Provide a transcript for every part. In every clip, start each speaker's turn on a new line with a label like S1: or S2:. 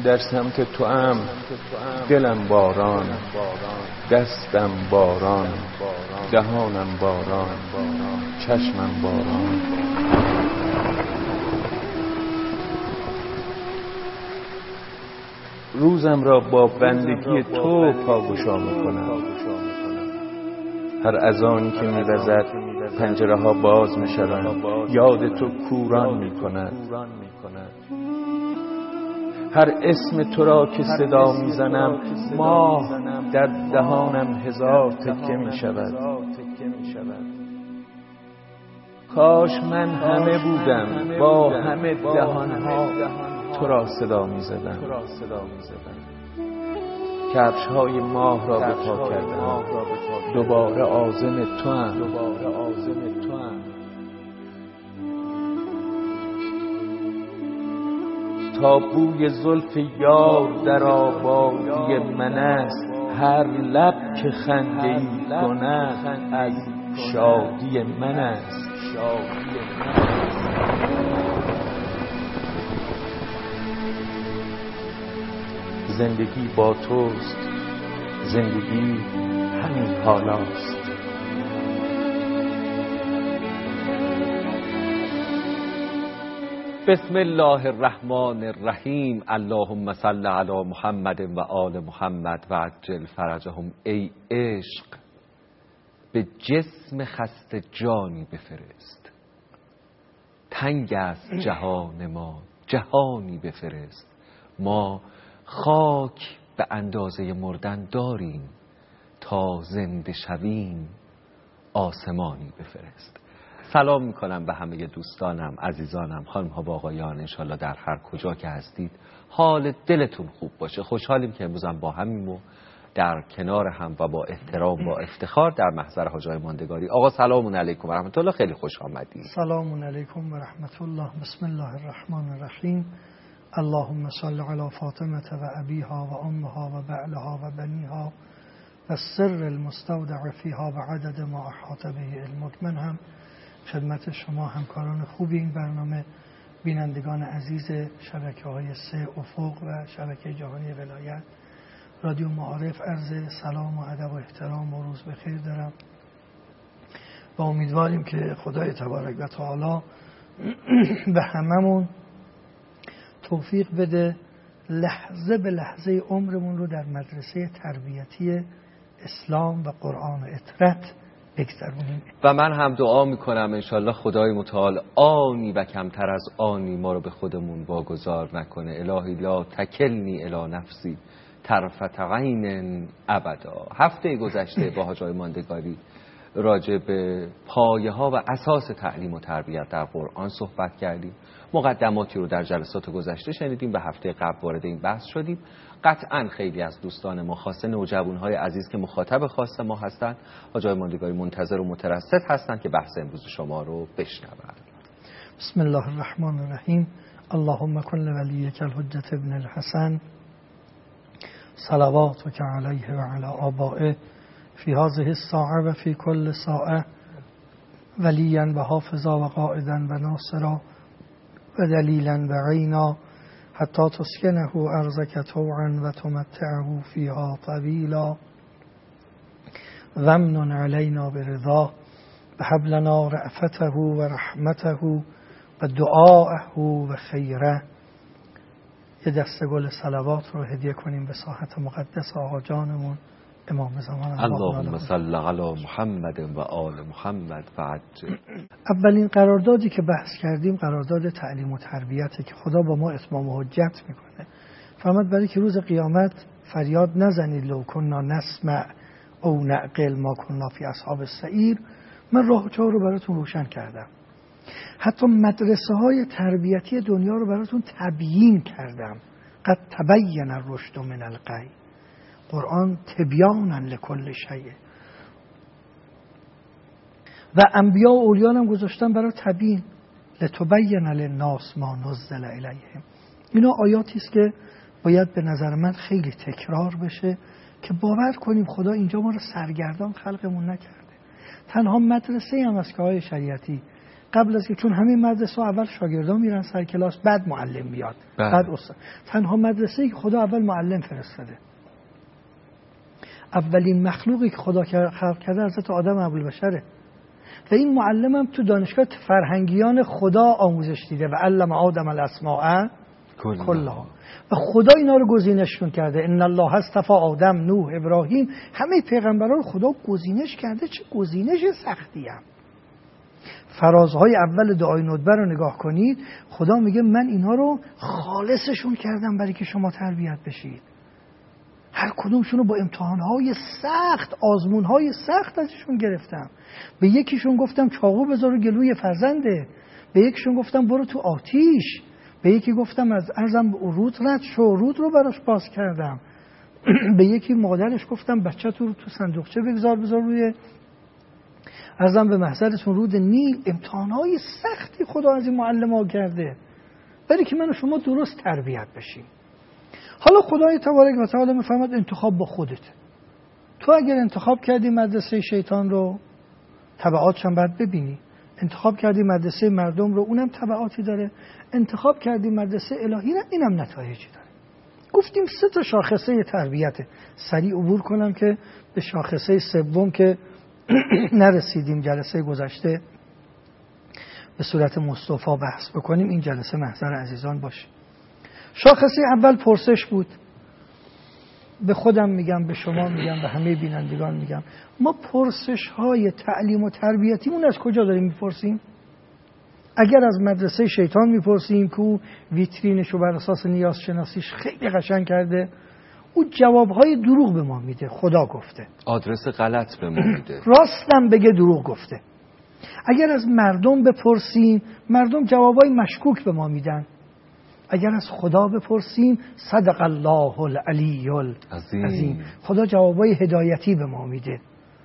S1: در سمت تو ام دلم باران، دستم باران، دهانم باران، چشمم باران. روزم را با بندگی تو پاگشا میکنم. هر اذانی که میوزد پنجره ها باز میشوند، یاد تو کوران میکند. هر اسم تو را که صدا میزنم، ماه در دهانم هزار تکه میشود. کاش من همه بودم با همه دهانها تو را صدا میزدم. کفش های ماه را به پا کردم، دوباره عازم تو ام. تا بوی زلف یار در آبادی من است، هر لب که خنده ای کند از شادی من است. زندگی با توست، زندگی همین حالاست.
S2: بسم الله الرحمن الرحیم. اللهم صل علی محمد و آل محمد و عجل فرجهم. ای عشق به جسم خسته جانی بفرست، تنگ است جهان ما جهانی بفرست. ما خاک به اندازه مردن داریم، تا زنده شویم آسمانی بفرست. سلام میکنم به همه دوستانم، عزیزانم، خانم ها و آقایان. انشالله در هر کجا که هستید حال دلتون خوب باشه. خوشحالیم که امروز هم با همیم و در کنار هم و با احترام با افتخار در محضر حاجای ماندگاری. آقا سلام علیکم و رحمت الله، خیلی خوش آمدید.
S3: سلام علیکم و رحمت الله. بسم الله الرحمن الرحیم. اللهم صل علی فاطمه و ابیها و امها و بعلها و بنیها و سر المستودع فیها و عدد ما احاط به علمک. من هم خدمت شما همکاران خوبی این برنامه، بینندگان عزیز شبکه‌های 3 افق و شبکه جهانی ولایت رادیو معارف، عرض سلام و ادب و احترام و روز بخیر دارم و امیدواریم که خدای تبارک و تعالی به هممون توفیق بده لحظه به لحظه عمرمون رو در مدرسه تربیتی اسلام و قرآن و اطرت بگذرونیم.
S2: و من هم دعا میکنم انشالله خدای متعال آنی و کمتر از آنی ما رو به خودمون واگذار نکنه. الهی لا تکلنی الی نفسی طرفت عین ابدا. هفته گذشته با حاجای ماندگاری راجع به پایه ها و اساس تعلیم و تربیت در قرآن صحبت کردیم. مقدماتی رو در جلسات گذشته شنیدیم. به هفته قبل وارد این بحث شدیم. قطعا خیلی از دوستان ما، خاصه نوجوان‌های عزیز که مخاطب خاص ما هستند، حاجای ماندگاری منتظر و مترصد هستند که بحث امروز شما رو بشنوند.
S3: بسم الله الرحمن الرحیم. اللهم کن لولیک الحجة ابن الحسن صلواتک علیه و علی آبائه فی هذه الساعه و فی کل ساعه ولیا و حافظا و قائدا و ناصرا و دلیلا و عینا حتی تسکنه ارضک طوعا و تمتعه فیها طویلا و امن علینا برضاه و هب لنا رأفته و رحمته و دعاءه و خیره. یه دسته گل صلوات رو هدیه کنیم به ساحت مقدس آقا جانمون امام زمان.
S2: اللهم صل علی محمد و آل محمد و عجل.
S3: اولین قراردادی که بحث کردیم قرارداد تعلیم و تربیته که خدا با ما اتمام حجت میکنه. فرمود برای که روز قیامت فریاد نزنید لو کنا نسمع او نعقل ما کنا فی اصحاب السعیر. من راه و چاه رو براتون روشن کردم، حتی مدرسه های تربیتی دنیا رو براتون تبیین کردم. قد تبین الرشد من الغی. قرآن تبیانا لکل شیء. و انبیا و اولیان هم گذاشتن برای تبیین. لتبین للناس ما نزل الیهم. اینا آیاتی است که باید به نظر من خیلی تکرار بشه که باور کنیم خدا اینجا ما رو سرگردان خلقمون نکرده. تنها مدرسه هم از که های شریعتی قبل از که، چون همین مدرسه اول شاگردان میرن سر کلاس، بعد معلم میاد، بعد استاد. تنها مدرسه‌ای که خدا اول معلم فرستاده. اولین مخلوقی که خدا خلق کرده حضرت آدم ابوالبشره و این معلم هم تو دانشگاه فرهنگیان خدا آموزش دیده و علم آدم الاسماء کلها و خدا اینا رو گزینششون کرده. ان الله اصطفى آدم، نوح، ابراهیم، همه پیغمبران رو خدا گزینش کرده. چه گزینش سختی هم. فرازهای اول دعای ندبه رو نگاه کنید، خدا میگه من اینا رو خالصشون کردم برای که شما تربیت بشید. هر کدومشون رو با امتحانهای سخت، آزمونهای سخت ازشون گرفتم. به یکیشون گفتم چاقو بذار گلوی فرزنده، به یکیشون گفتم برو تو آتیش، به یکی گفتم از ارزم رود رد شو، رود رو براش باز کردم، به یکی مادرش گفتم بچه تو صندوقچه بذار روی ارزم به محضرتون رود نیل. امتحانهای سختی خدا از این معلم ها کرده برای که من و شما درست تربیت بشیم. حالا خدای تبارک و تعالی میفرماد انتخاب با خودت. تو اگر انتخاب کردی مدرسه شیطان رو، تبعاتش هم باید ببینی. انتخاب کردی مدرسه مردم رو، اونم تبعاتی داره. انتخاب کردی مدرسه الهی رو، اینم نتایجی داره. گفتیم 3 شاخصه تربیته. سریع عبور کنم که به شاخصه سوم که نرسیدیم جلسه گذشته به صورت مصطفی بحث بکنیم، این جلسه محضر عزیزان باشه. شاخصه اول پرسش بود. به خودم میگم، به شما میگم، به همه بینندگان میگم، ما پرسش های تعلیم و تربیتیمون از کجا داریم میپرسیم؟ اگر از مدرسه شیطان میپرسیم که او ویترینشو بر اساس نیاز شناسیش خیلی قشنگ کرده، او جوابهای دروغ به ما میده. خدا گفته،
S2: آدرس غلط به ما میده،
S3: راستم بگه دروغ گفته. اگر از مردم بپرسیم، مردم جوابهای مشکوک به ما میدن. اگر از خدا بپرسیم، صدق الله العلی العظیم، خدا جوابای هدایتی به ما میده.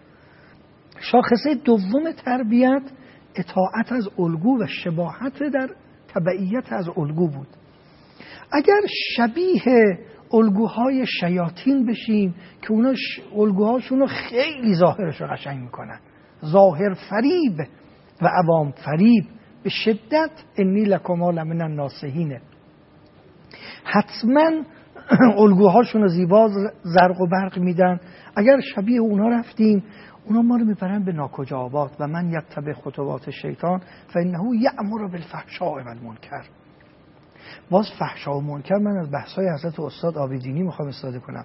S3: شاخصه دوم تربیت اطاعت از الگو و شباهت در تبعیت از الگو بود. اگر شبیه الگوهای شیاطین بشیم که اونا الگوهاشون رو خیلی ظاهرش رو قشنگ میکنن، ظاهر فریب و عوام فریب، به شدت انی لکما لمن الناصحین، حتما الگوهاشون رو زیبا زرق و برق میدن. اگر شبیه اونا رفتیم، اونا ما رو میبرن به ناکجاوات. و من یتبع خطوات شیطان فانه یأمر بالفحشاء والمنکر. باز فحشا و منکر، من از بحث‌های حضرت استاد عابدینی میخوام استفاده کنم.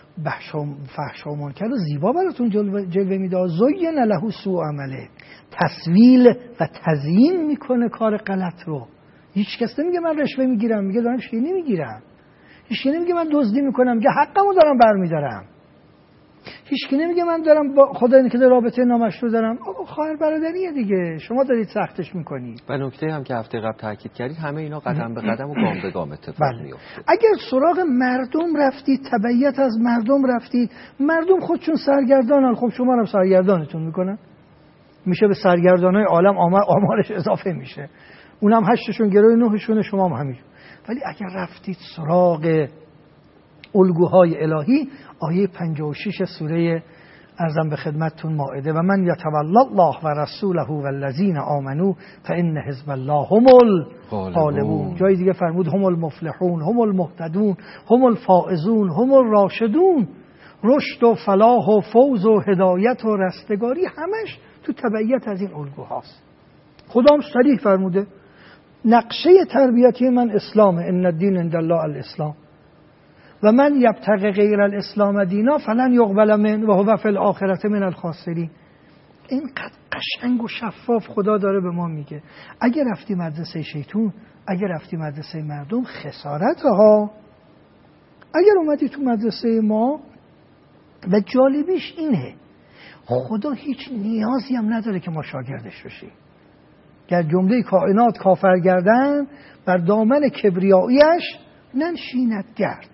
S3: فحشا و منکر رو زیبا براتون جلوه میده. زین له سوء عمله، تسویل و تزیین میکنه کار غلط رو. هیچ کس نمیگه من رشوه میگیرم، میگه دارم شیرینی میگیرم. هیچ کی نمیگه من دزدی میکنم، میگه حقمو دارم برمیدارم. هیچ کی نمیگه من دارم با خدا که رابطه نامشروع دارم. آقا خواهر برادریه دیگه، شما دارید سختش میکنید.
S2: و نکته هم که هفته قبل تاکید کردید، همه اینا قدم به قدم و گام به گام اتفاق میفته.
S3: اگر سراغ مردم رفتید، تبعیت از مردم رفتید، مردم خودشون سرگردانن، خب شما هم سرگردانتون میکنن. میشه به سرگردانای عالم آمارش اضافه میشه. اونم 8شون گروه 9شون، شما هم همین. ولی اگر رفتید سراغ الگوهای الهی، آیه 56 سوره ارزم به خدمتتون مائده، و من یتولی الله و رسوله و الذین آمنوا فان حزب الله هم الغالبون. جای دیگه فرمود هم المفلحون، هم المهتدون، هم الفائزون، هم الراشدون. رشد و فلاح و فوز و هدایت و رستگاری همش تو تبعیت از این الگوهاست. خدا هم صریح فرموده نقشه تربیتی من اسلامه، ان الدین عند الله الاسلام و من یبتغی غیر الاسلام دینا فلن یقبل من و هو فی الاخره من الخاسرین. اینقدر قشنگ و شفاف خدا داره به ما میگه. اگر رفتی مدرسه شیطون، اگر رفتی مدرسه مردم، خسارت ها. اگر اومدی تو مدرسه ما، و جالبیش اینه خدا هیچ نیازی هم نداره که ما شاگردش بشیم. گر جمله کائنات کافر گردن، بر دامن کبریاییش ننشیند گرد.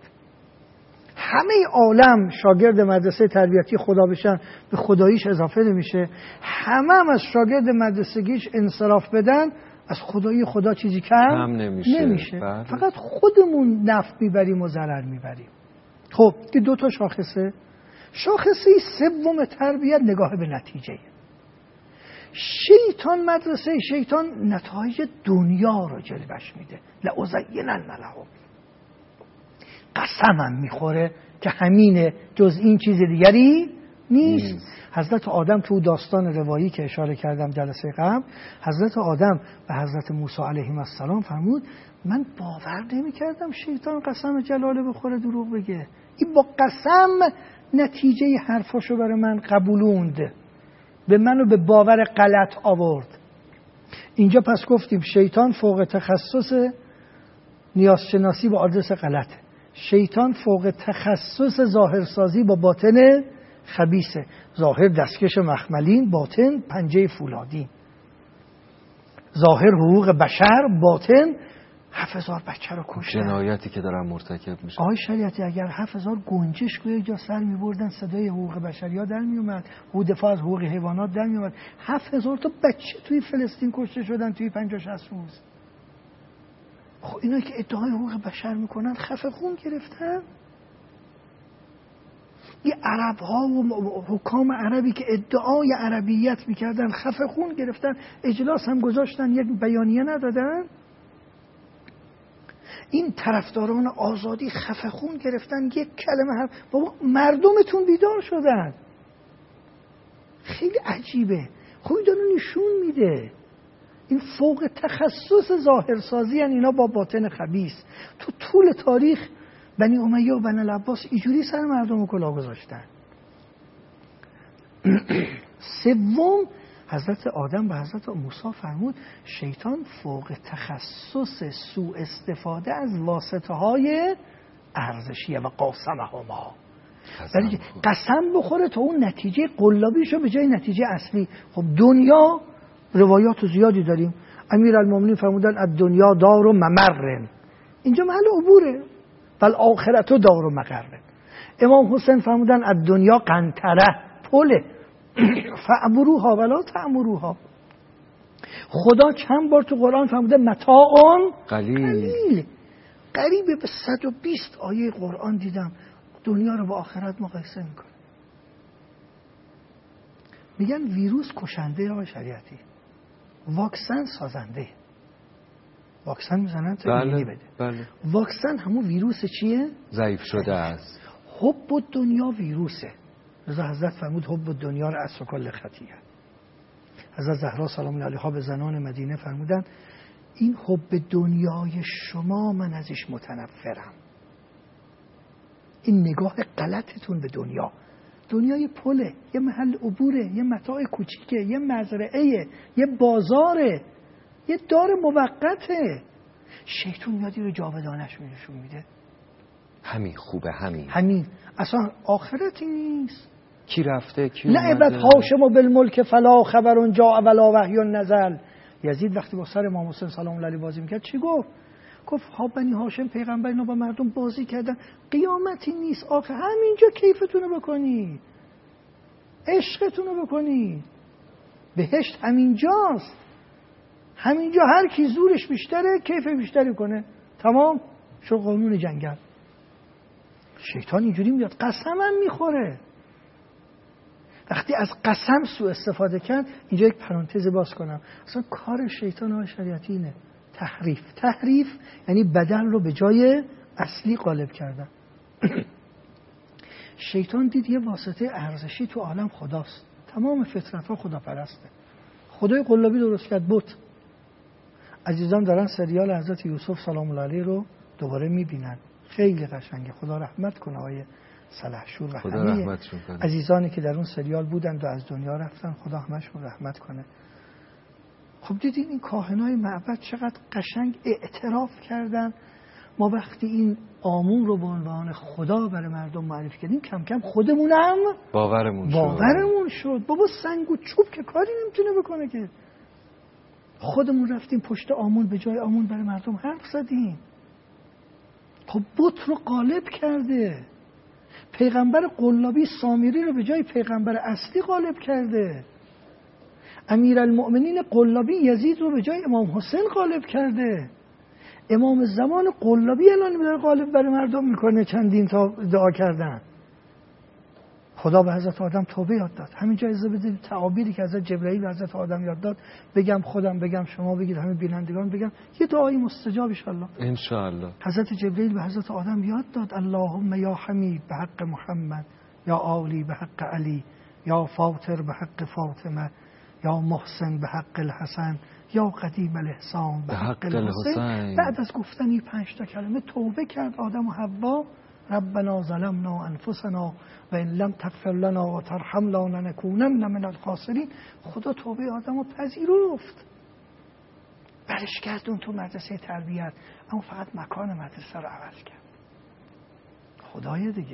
S3: همه عالم شاگرد مدرسه تربیتی خدا بشن، به خداییش اضافه نمیشه. هم از شاگرد مدرسگیش انصراف بدن، از خدایی خدا چیزی کم نمیشه. فقط خودمون نفع میبریم و ضرر میبریم. خب این 2 شاخصه. شاخصه سوم تربیت نگاه به نتیجه. شیطان، مدرسه شیطان نتایج دنیا رو جلوش میده. لأزینن لهم، قسمم میخوره که همینه، جز این چیز دیگری نیست. حضرت آدم تو داستان روایی که اشاره کردم جلسه قبل، حضرت آدم و حضرت موسی علیهم السلام فرمود من باور نمی کردم شیطان قسم جلاله بخوره دروغ بگه. این با قسم نتیجه حرفاشو برای من قبولوند، به منو به باور غلط آورد. اینجا پس گفتیم شیطان فوق تخصص نیازشناسی با آدرس غلطه. شیطان فوق تخصص ظاهرسازی با باطن خبیثه. ظاهر دستکش مخملین، باطن پنجه فولادین. ظاهر حقوق بشر، باطن 7000 بچه رو کشتن.
S2: جنایتی که دارن مرتکب میشه.
S3: آقای شریعتی اگر 7000 گنجش که جا سر میبردن صدای حقوق بشریا در میومد، حقوق دفاع از حقوق حیوانات در میومد. 7000 تا بچه توی فلسطین کشته شدن توی 50-60 روز. خب اینا که ادعای حقوق بشر میکنن خفه خون گرفتن. یه عرب ها و حکام عربی که ادعای عربیت میکردن خفه خون گرفتن، اجلاس هم گذاشتن، یک بیانیه ندادن. این طرفداران آزادی خفه خون گرفتن، یک کلمه هم بابا مردمتون بیدار شدن. خیلی عجیبه. خوبی داره نشون میده این فوق تخصص ظاهرسازی ان اینا با باطن خبیث. تو طول تاریخ بنی امیه و بنی العباس اینجوری سر مردم کلاه گذاشتن. سوم حضرت آدم و حضرت موسی فرمود شیطان فوق تخصص سوء استفاده از واسطه های ارزشیه و قاسمهما. ولی قسم بخوره تا اون نتیجه قلابیشو به جای نتیجه اصلی. خب دنیا روایات زیادی داریم. امیرالمومنین فرمودن الدنیا دار و ممر، اینجا محل عبوره، بل آخرتو دار و مقر. امام حسین فرمودن الدنیا قنطره، پله، فعبروها ولا تعمروها. خدا چند بار تو قرآن فرموده متاعان قلیل. قریبه به 120 آیه قرآن دیدم دنیا رو با آخرت مقایسه میکنه. میگن ویروس کشنده آقای شریعتی، واکسن سازنده. واکسن میزنن تا ایمنی بده.
S2: بله.
S3: واکسن همون ویروس چیه؟
S2: ضعیف شده است.
S3: حب الدنیا ویروسه. رضا حضرت فرمود حب الدنیا رأس کل خطیه. حضرت زهرا سلام الله علیها به زنان مدینه فرمودن این حب دنیای شما من ازش متنفرم. این نگاه غلطتون به دنیا. دنیای پله، یه محل عبوره، یه متاع کوچیکه، یه مزرعه، یه بازاره، یه دار موقته. شیطان میادی رو جاودانش نشون میده.
S2: همین خوبه،
S3: همین اصلا آخرتی نیست.
S2: کی رفته کی اومده.
S3: لعبت هاشم و بالملک فلا خبر جاء ولا وحی نزل. یزید وقتی با سر امام حسین سلام الله علیه بازی میکرد چی گفت؟ گفت ها بنی هاشم پیغمبر اینا با مردم بازی کردن، قیامتی نیست، آخه همینجا کیفتونو بکنی، عشقتونو بکنی، بهشت همینجاست. همینجا هر کی زورش بیشتره کیف بیشتری کنه، تمام شو قانون جنگل. شیطان اینجوری میاد قسمم میخوره. وقتی از قسم سوء استفاده کرد، اینجا یک پرانتز باز کنم، اصلا کار شیطان ها شریعتی اینه، تحریف یعنی بدل رو به جای اصلی قالب کردن. شیطان دید یه واسطه ارزشی تو عالم خداست. تمام فطرت ها خداپرسته. خدای قلابی درست کرد بت. عزیزان دارن سریال حضرت یوسف سلام الله علیه رو دوباره میبینن، خیلی قشنگه. خدا رحمت کنه آقای سلحشور و همه عزیزانی که در اون سریال بودند و از دنیا رفتن، خدا همشون رحمت کنه. خب دیدین این کاهنای معبد چقدر قشنگ اعتراف کردن. ما وقتی این آمون رو به عنوان خدا برای مردم معرفی کردیم، کم کم خودمونم باورمون شد. بابا سنگ و چوب که کاری نمیتونه بکنه که. خودمون رفتیم پشت آمون، به جای آمون برای مردم حرف زدیم. خب بت رو غالب کرده. پیغمبر قلابی سامری رو به جای پیغمبر اصلی غالب کرده. امیرالمؤمنین قلابی یزید رو به جای امام حسین غالب کرده. امام زمان قلابی الان میره غالب برای مردم میکنه، چندین تا دعا کردن. خدا به حضرت آدم توبه یاد داد. همینجا اجازه بدید تعابیری که حضرت جبرئیل به حضرت آدم یاد داد بگم، خودم بگم، شما بگید، همه بینندگان بگم، یه دعایی مستجاب ان شاء الله. حضرت جبرئیل به حضرت آدم یاد داد اللهم یا حمید به حق محمد، یا عالی به حق علی، یا فاطر به حق فاطمه، یا محسن به حق الحسن، یا قدیم الاحسان به حق الحسین. بعد از گفتن این 5 تا کلمه توبه کرد آدم و حوا. ربنا ظلمنا انفسنا و ان لم تغفر لنا و ترحمنا لنکونن من الخاسرین. خدا توبه آدم رو پذیرفت، برش گردون تو مدرسه تربیت، اما فقط مکان مدرسه رو عوض کرد. خدای دیگه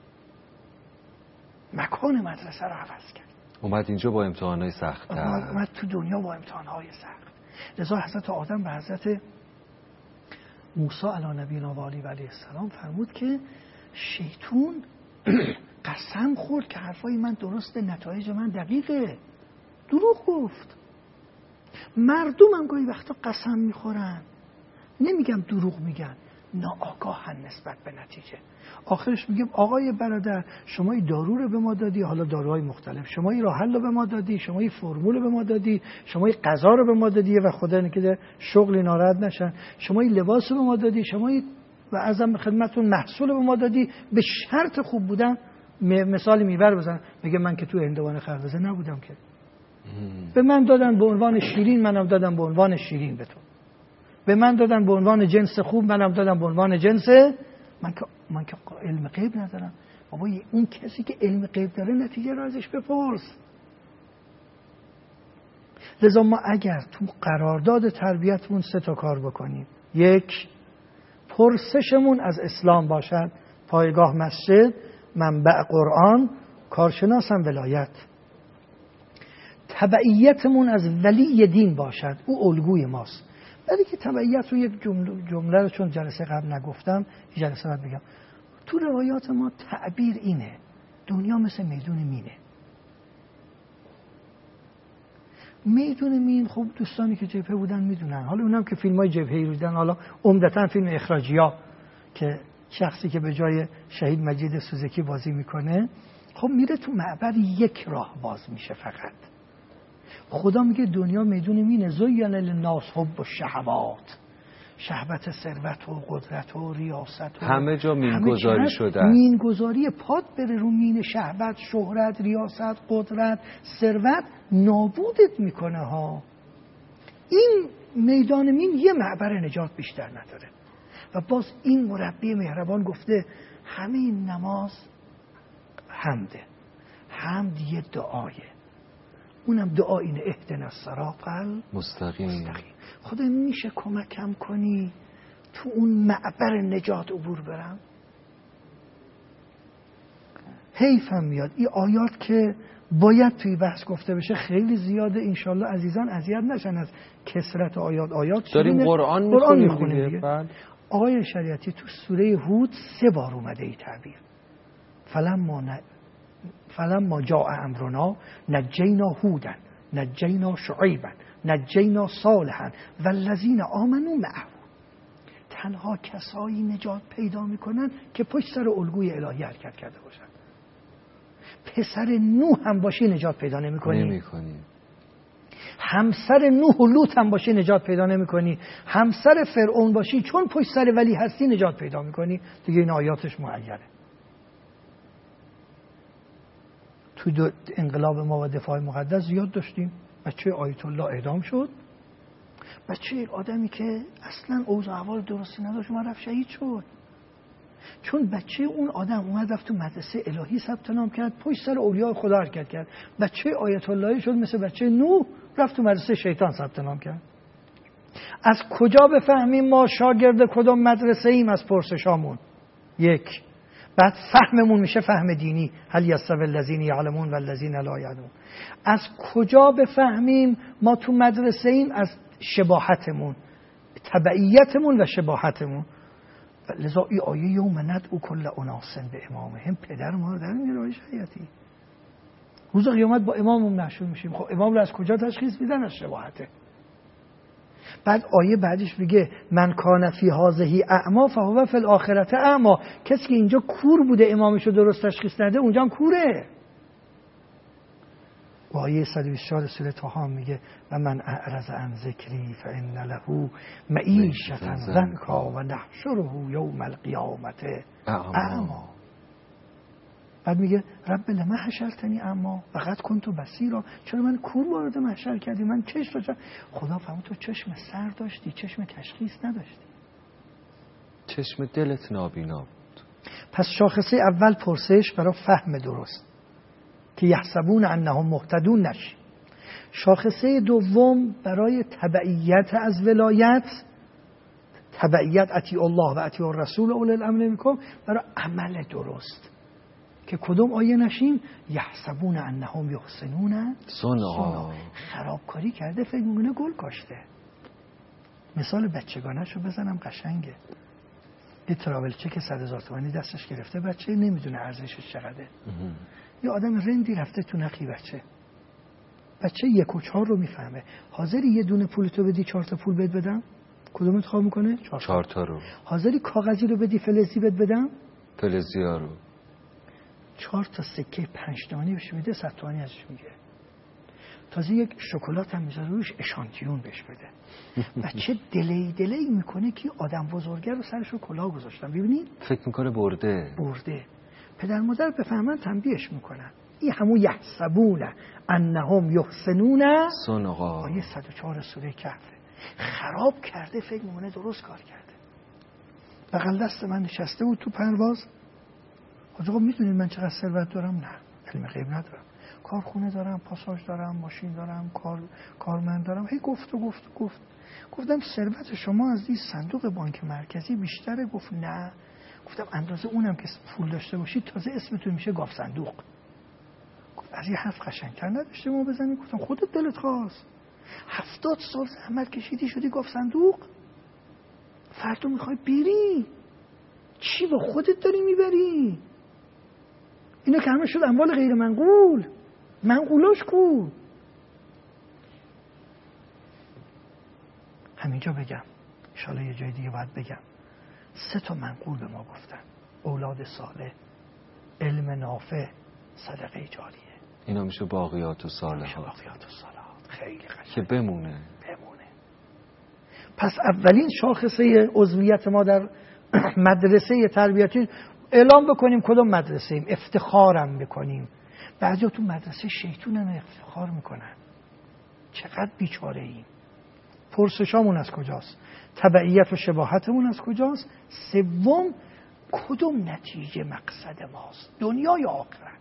S3: مکان مدرسه رو عوض کرد،
S2: اومد اینجا با امتحانهای سخت،
S3: اومد تو دنیا با امتحانهای سخت. لذا حضرت آدم به حضرت موسی علی نبینا و علیه السلام فرمود که شیطون قسم خورد که حرفای من درسته، نتایج من دقیقه. دروغ گفت. مردم هم گاهی وقتا قسم میخورن، نمیگم دروغ میگن، ناآگاهن نسبت به نتیجه. آخرش میگم آقای برادر شما این دارو رو به ما دادی، حالا داروهای مختلف، شما این راه حل رو به ما دادی، شما این فرمول رو به ما دادی، شما این غذا رو به ما دادی و خدا نکنه شغلی ناراحت نشن، شما این لباس رو به ما دادی، شما این و ازم خدمتتون محصول رو به ما دادی، به شرط خوب بودن. مثالی میبر بزن میگه من که تو هندوانه خربزه نبودم که، به من دادن به عنوان شیرین، منم دادم به عنوان شیرین به تو. به من دادن به عنوان جنس خوب، منم دادم به عنوان جنس. من که علم غیب ندارم. بابا اون کسی که علم غیب داره نتیجه رو ازش بپرس. لذا ما اگر تو قرارداد تربیتمون 3 تا کار بکنیم: 1 پرسشمون از اسلام باشد، پایگاه مسجد، منبع قرآن، کارشناسم ولایت. تبعیتمون از ولی دین باشد، او الگوی ماست. ولی که تبعیت رو یک جمله رو چون جلسه قبل نگفتم، این جلسه بعد بگم. تو روایات ما تعبیر اینه: دنیا مثل میدون مینه. میدون مین، خب دوستانی که جبهه بودن میدونن، حالا اونم که فیلمای جبهه‌ای رو دیدن، حالا عمدتاً فیلم اخراجیا که شخصی که به جای شهید مجید سوزکی بازی میکنه، خب میره تو معبر، 1 راه باز میشه فقط. خدا میگه دنیا میدون مینه، زین للناس حب الشهوات، شهوت ثروت و قدرت و ریاست و
S2: همه جا مینگذاری شده.
S3: مینگذاری پاد بره رو مین شهوت، شهرت، ریاست، قدرت، ثروت، نابودت میکنه ها. این میدان مین یه معبر نجات بیشتر نداره. و باز این مربی مهربان گفته همه نماز حمده. حمد یه دعایه، اونم دعا اینه: اهدنا الصراط المستقیم. خدا میشه کمکم کنی تو اون معبر نجات عبور برم؟ حیفم میاد این آیات که باید توی بحث گفته بشه خیلی زیاده. انشالله عزیزان اذیت نشن از کثرت آیات.
S2: داریم قرآن میخونیم دیگه.
S3: آقای شریعتی تو سوره هود 3 بار اومده این تعبیر: فلما جاء امرنا نجینا هودا نجینا شعیبا نجینا صالحا والذین آمنوا معه. تنها کسایی نجات پیدا میکنن که پشت سر الگوی الهی حرکت کرده باشن. پسر نوح هم باشی نجات پیدا نمیکنی. همسر نوح و لوط هم باشی نجات پیدا نمیکنی. همسر فرعون باشی چون پشت سر ولی هستی نجات پیدا میکنی. دیگه این آیاتش معینه. تو انقلاب ما و دفاع مقدس زیاد داشتیم. بچه آیت الله اعدام شد، بچه آدمی که اصلا اوضاع احوال درستی نداشت اومد رفت شهید شد، چون بچه اون آدم اومد رفت تو مدرسه الهی ثبت نام کرد، پشت سر اولیاء خدا حرکت کرد. بچه آیت الله شد مثل بچه نوح، رفت تو مدرسه شیطان ثبت نام کرد. از کجا بفهمیم ما شاگرد کدام مدرسه ایم؟ از پرسشامون. 1 بعد فهممون میشه فهم دینی: هل یستوی الذین یعلمون و الذین لا یعلمون. از کجا بفهمیم ما تو مدرسه ایم؟ از شباهتمون، تبعیتمون و شباهتمون. لذا این آیه یوم ندعو کل اناس به امامهم، پدر ما رو در میاره شریعتی. روز قیامت با اماممون مشهور میشیم. خب امام رو از کجا تشخیص میدن؟ از شباهته. بعد آیه بعدش میگه من کان فی هذه اعما فهو فی الاخره اعما. کسی که اینجا کور بوده امامشو درست تشخیص نده اونجا هم کوره. و آیه 124 سوره طه میگه و من اعرض عن ذکری فان له معیشة ضنکا و نحشره یوم القیامت اعما. بعد میگه رب لما حشرتنی اعما وقد کنت بصیرا، چرا من کور وارد محشر کردی؟ من چشم داشتم. خدا فهمید تو چشم سر داشتی، چشم تشخیص نداشتی،
S2: چشم دلت نابینا بود.
S3: پس شاخصه اول پرسش برای فهم درست که یحسبون انهم مهتدون نشی. شاخصه دوم برای تبعیت از ولایت، تبعیت اطیع الله و اطیع الرسول اولی الامر منکم، برای عمل درست که کدوم آیه نشیم؟ یحسبون انهم یحسنون صنعا. خرابکاری کرده فکر میکنه گل کاشته. مثال بچگانه‌شو بزنم قشنگه. یه تراول چک 100,000 تومانی دستش گرفته، بچه نمیدونه ارزشش چقدره. یه آدم رندی رفته تو نخی بچه 1 و 4 رو میفهمه. حاضری یه دونه پولتو بدی 4 تا پول بهت بدم؟ کدوم انتخاب میکنه؟
S2: 4 تا رو.
S3: حاضری کاغذی رو بدی فلزی بهت بدم؟
S2: فلزی ها رو.
S3: 4 تا سکه 5 تومانی بهش میده، 100 تومانی ازش میگه. تازه یک شکلات هم میذاره روش، اشانتیون بهش بده. بچه دلی میکنه که آدم بزرگه رو سرش رو کلاه گذاشتن. ببینید
S2: فکر میکنه برده.
S3: پدر مادر بفهمن تنبیهش میکنن. این همون یحسبون انهم یحسنون
S2: صنعا.
S3: آیه 104 سوره کهفه. خراب کرده فکر میکنه درست کار کرده. بغل دست من نشسته بود تو پرواز. آقا میدونید من چقدر ثروت دارم؟ نه، علم غیب ندارم. کارخونه دارم، پاساژ دارم، ماشین دارم، کارمند دارم. هی گفت. گفتم ثروت شما از این صندوق بانک مرکزی بیشتره؟ گفت نه. گفتم اندازه اونم که پول داشته باشید تازه اسمتون میشه گاف صندوق. گفت از این حرف قشنگتر نداشته ما بزنیم؟ گفتم خودت دلت خواست. 70 سال زحمت کشیدی شدی گاف صندوق؟ فردا میخوای بری چی با خودت داری میبری؟ اینا که همه شد اموال غیر منقول. منقولاش کو؟ همینجا بگم، انشاءالله یه جای دیگه باید بگم. 3 تا منقول به ما گفتن: اولاد صالح، علم نافع، صدقه جاریه.
S2: اینا میشه باقیات و صالحات.
S3: خیلی قشنگ
S2: که بمونه.
S3: پس اولین شاخصه عضویت ما در مدرسه تربیتی اعلام بکنیم کدوم مدرسه ایم، افتخارم بکنیم. بعضی تو مدرسه شیطونن افتخار میکنن. چقدر بیچاره ایم. پرسشامون از کجاست؟ تبعیت و شباهتمون از کجاست؟ سوم کدوم نتیجه مقصد ماست، دنیا یا آخرت؟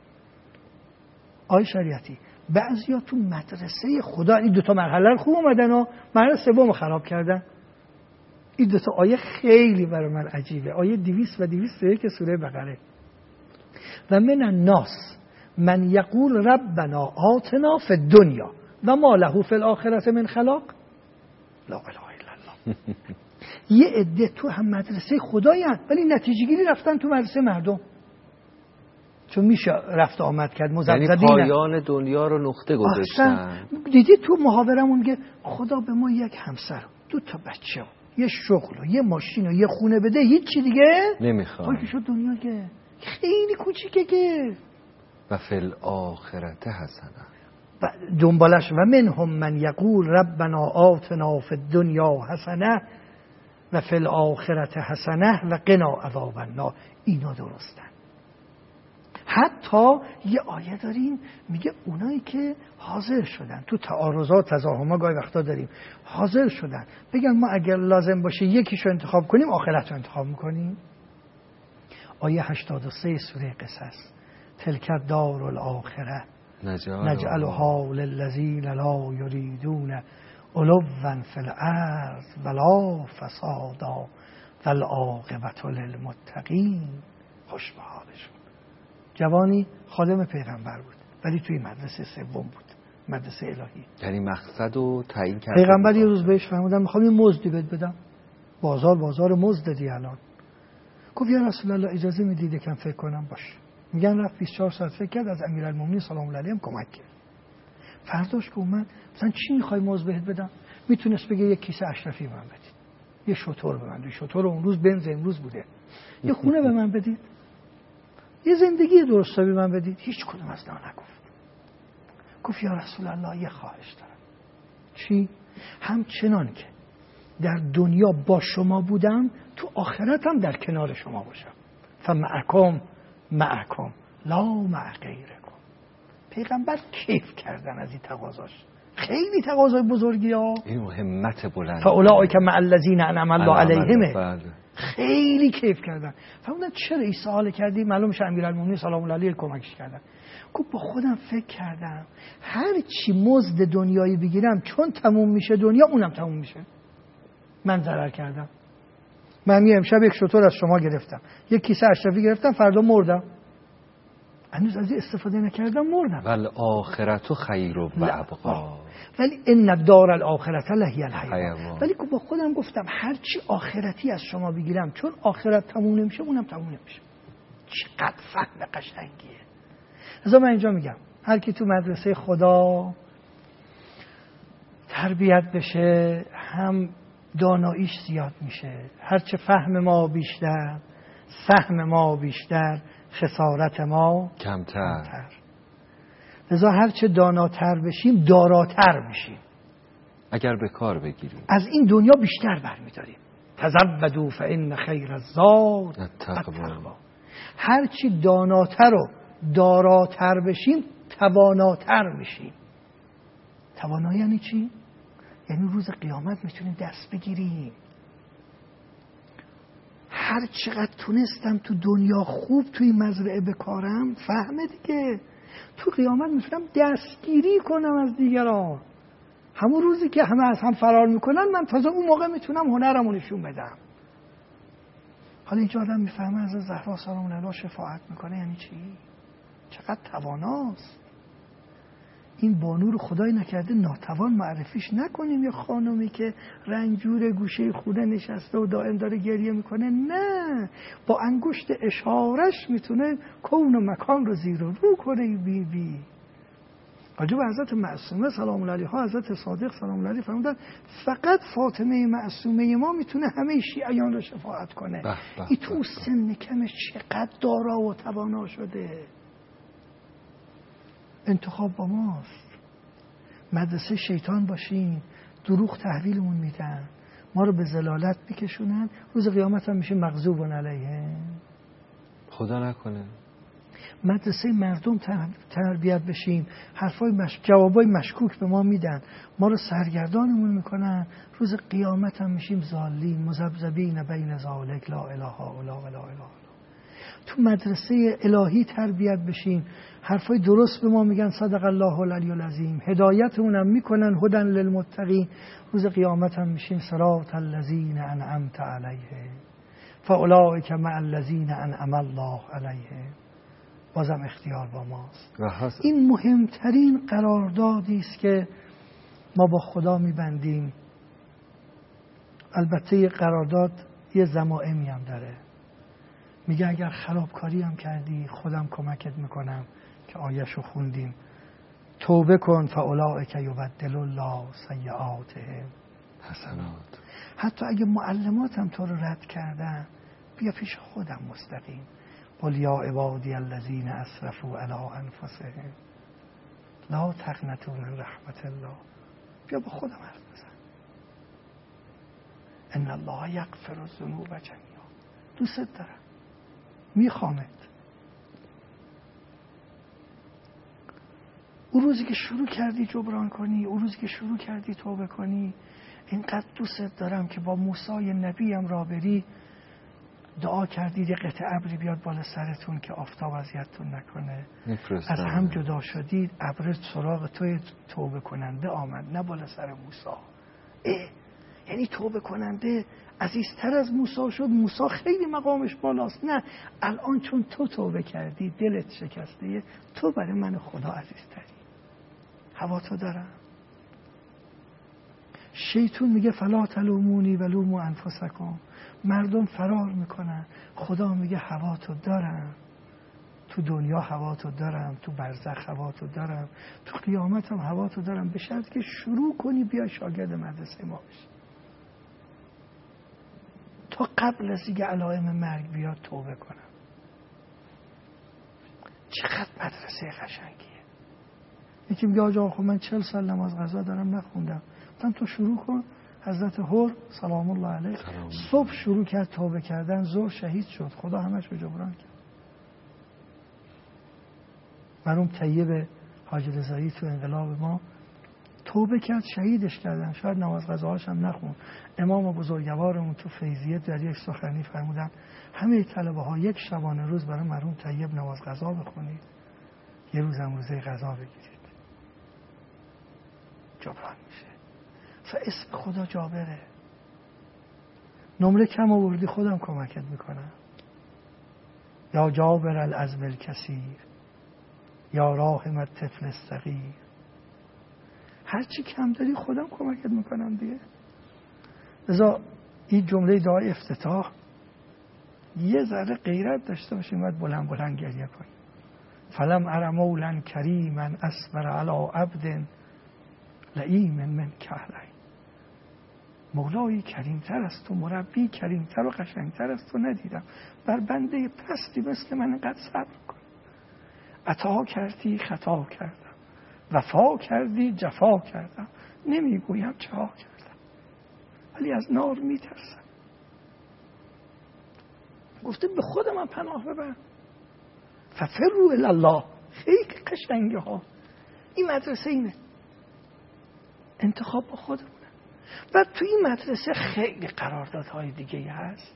S3: آیه شریعتی بعضیا تو مدرسه خدا این 2 تا مرحله رو خوب اومدن و مرحله سوم خراب کردن. این 2 تا آیه خیلی برای من عجیبه. آیه 200 و 201 سوره بقره: و من الناس من یقول ربنا آتنا فی الدنیا و ما له فی الاخره من خلاق. لا اله الا الله. یه عده تو هم مدرسه خدایان ولی نتیجه گیری رفتن تو مدرسه مردم. چون میشه رفت آمد کرد، مزبزبین.
S2: یعنی پایان دنیا رو نقطه گذاشتن.
S3: دیدی تو محاورمون میگه خدا به ما 1 همسر، 2 تا بچه، یه شغل و یه ماشین و یه خونه بده، هیچی دیگه
S2: نمیخوام.
S3: خاکی شد دنیا که خیلی کوچیکه که.
S2: و فی الاخرت حسنه.
S3: و دنبالش و منهم من یقول ربنا آتنا فی الدنیا حسنه و فی الاخرت حسنه و قنا عذاب النار. اینا درستن. حتی یه آیه داریم میگه اونایی که حاضر شدن تو تعارضات تزاحم‌ها گاهی وقتا داریم، حاضر شدن بگن ما اگر لازم باشه یکیشو انتخاب کنیم آخرت رو انتخاب میکنیم. آیه 83 سوره قصص: تلک الدار الاخره نجعلها للذین لا یریدون علوا فی الارض ولا فسادا والعاقبة للمتقین. خوش به حالشون. جوانی خادم پیغمبر بود ولی توی مدرسه سوم بود، مدرسه الهی.
S2: یعنی مقصد رو تعیین کرد.
S3: پیغمبر یه روز بهش فرمودن میخوام یه مزدی بهت بدم، بازار مزد دادی الان. گفت یا رسول الله اجازه میدید یکم فکر کنم؟ باش. میگن رفت 24 ساعت فکر کرد، از امیرالمومنین سلام الله علیه کمک کرد. فرداش که اومد مثلا چی میخوای مزد بهت بدم؟ میتونست بگه یک کیسه اشرفی به من بدید، یه شتر به من بدید، شتر اون روز بنز امروز بوده، یه خونه به من بدید، یه زندگی درسته به من بدید. هیچ کدوم از اینا نگفت. گفت یا رسول الله یه خواهش دارم. چی؟ همچنان که در دنیا با شما بودم تو آخرت هم در کنار شما باشم. فمعکم معکم لا مع غیرکم. پیغمبر کیف کردن از این تقاضاش، خیلی تقاضای بزرگی ها،
S2: این همت بلند.
S3: فاولئک مع الذین انعم الله علیهم.
S2: بله.
S3: خیلی کیف کردن. فرمودن چرا این سوال کردی؟ معلوم شه امیرالمومنین سلام الله علیه کمکش کردن. گفت با خودم فکر کردم هر چی مزد دنیایی بگیرم چون تموم میشه دنیا اونم تموم میشه. من ضرر کردم. من امشب یک شتر از شما گرفتم، یک کیسه اشرفی گرفتم، فردا مردم. هنوز از این استفاده نکردم، مردم.
S2: بل آخرت خیر و ابقا.
S3: ولی ان الدار الاخرة لهی الحیوان. ولی با خودم گفتم هر چی آخرتی از شما بگیرم چون آخرت تموم نمیشه اونم تموم نمیشه. چقدر فهم قشنگیه. لذا من اینجا میگم هر کی تو مدرسه خدا تربیت بشه هم داناییش زیاد میشه. هرچه فهم ما بیشتر، سهم ما بیشتر، خسارت ما
S2: کمتر.
S3: لذا هرچه داناتر بشیم داراتر میشیم.
S2: اگر به کار بگیریم
S3: از این دنیا بیشتر برمیداریم. تزودوا فإن خیر الزاد التقوا. هرچی داناتر و داراتر بشیم تواناتر میشیم. توانایی یعنی چی؟ یعنی روز قیامت میتونیم دست بگیریم. هر چقدر تونستم تو دنیا خوب توی مزرعه بکارم، فهمه دیگه، تو قیامت میتونم دستگیری کنم از دیگران. همون روزی که همه از هم فرار میکنن من تازه اون موقع میتونم هنرمو نشون بدم. حالا اینجا آدم میفهمه از زهرا سلام علیها شفاعت میکنه یعنی چی؟ چقدر تواناست. این بانو رو خدای نکرده ناتوان معرفیش نکنیم، یا خانومی که رنجور گوشه خونه نشسته و دائم داره گریه میکنه. نه، با انگشت اشارش میتونه کون و مکان رو زیر و رو کنه. بی بی راجب حضرت معصومه سلام الله علیها، حضرت صادق سلام الله علیه فرمودن فقط فاطمه معصومه ما میتونه همه شیعیان رو شفاعت کنه. این تو سن کمش چقدر دارا و توانا شده. انتخاب با ماست. مدرسه شیطان باشیم، دروغ تحویلمون میدن، ما رو به ضلالت میکشونن، روز قیامت هم میشه مغضوب علیه.
S2: خدا نکنه.
S3: مدرسه مردم تربیت بشیم، جوابای مشکوک به ما میدن، ما رو سرگردانمون میکنن، روز قیامت هم میشیم ضالین مذبذبین بین ذالک لا اله الا الله ولا اله. تو مدرسه الهی تربیت بشیم، حرفای درست به ما میگن صدق الله العلی العظیم، هدایتمون هم میکنن هدن للمتقین، روز قیامت هم میشیم صراط الذین انعمت علیهم فاولئک مع الذین انعم الله علیهم. بازم اختیار با ماست. این مهمترین قراردادی است که ما با خدا میبندیم. البته یه قرارداد یه ضمائمی هم داره، میگه اگر خرابکاری هم کردی خودم کمکت میکنم که آیه‌شو خوندیم، توبه کن فاولئک یبدل الله سیئاتهم
S2: حسنات.
S3: حتی اگه معلماتم تو رو رد کردن بیا پیش خودم مستقیم، قل یا عبادی الذین اسرفوا علی انفسهم لا تقنطوا من رحمت الله. بیا با خودم حرف بزن. ان الله یغفر الذنوب جمیعا. دوست دارم، میخوامت. اون روزی که شروع کردی جبران کنی، اون روزی که شروع کردی توبه کنی، اینقدر دوست دارم که با موسی نبیم را بری، دعا کردید یه قطعه ابری بیاد بالا سرتون که آفتاب اذیتتون نکنه. از هم جدا شدید، ابر سراغ توی توبه کننده آمد، نه بالا سر موسی. یعنی توبه کننده عزیزتر از موسی شد. موسی خیلی مقامش بالاست. نه، الان چون تو توبه کردی دلت شکسته، تو برای من خدا عزیزتری. هوا تو دارم. شیطان میگه فلا تلومونی ولوموا انفسکم. مردم فرار میکنن، خدا میگه هوا تو دارم، تو دنیا هواتو دارم، تو برزخ هواتو دارم، تو قیامت هم هواتو دارم، به شرط که شروع کنی بیا شاگرد مدرسه ما بشی. تا قبل از اینکه علائم مرگ بیاد توبه کنم. چقدر مدرسه قشنگیه. یکی میگه آقا خب من 40 سال نماز قضا دارم نخوندم. گفتم تو شروع کن. حضرت هور سلام الله علیه صبح شروع کرد توبه کردن، ظهر شهید شد، خدا همش رو جبران کرد. مرحوم طیب حاجی رضایی تو انقلاب ما توبه کرد، شهیدش کردن، شاید نماز قضاهاش هم نخوند. امام بزرگوارمون تو فیضیه در یک سخنرانی فرمودن همه طلبه ها یک شبانه روز برای مرحوم طیب نماز قضا بخونید، یه روز هم روزه قضا بگیرید، جبران میشه. اسم خدا جابره. نمره کم آوردی خودم کمکت میکنم. یا جابر العزم الکثیر یا راحم الطفل الصغیر. هر چی کم داری خودم کمکت میکنم دیگه. لذا این جمله دعای افتتاح یه ذره غیرت داشته باشیم، باید بلند بلند گریه کنیم. فلم ار مولا کریما اصبر علی عبد لئیم من کهلین. مولای کریمتر از تو، مربی کریمتر و قشنگتر از تو ندیدم. بر بنده پستی مثل من اینقدر صبر کن. عطا کردی خطا کردم، وفا کردی جفا کردم، نمیگویم چه ها کردم، ولی از نار میترسم. گفته به خودم هم پناه ببر. ففروا الی الله. خیلی قشنگه ها. این مدرسه اینه، انتخاب با خودمونه. و تو این مدرسه خیلی قراردادهای دیگه هست،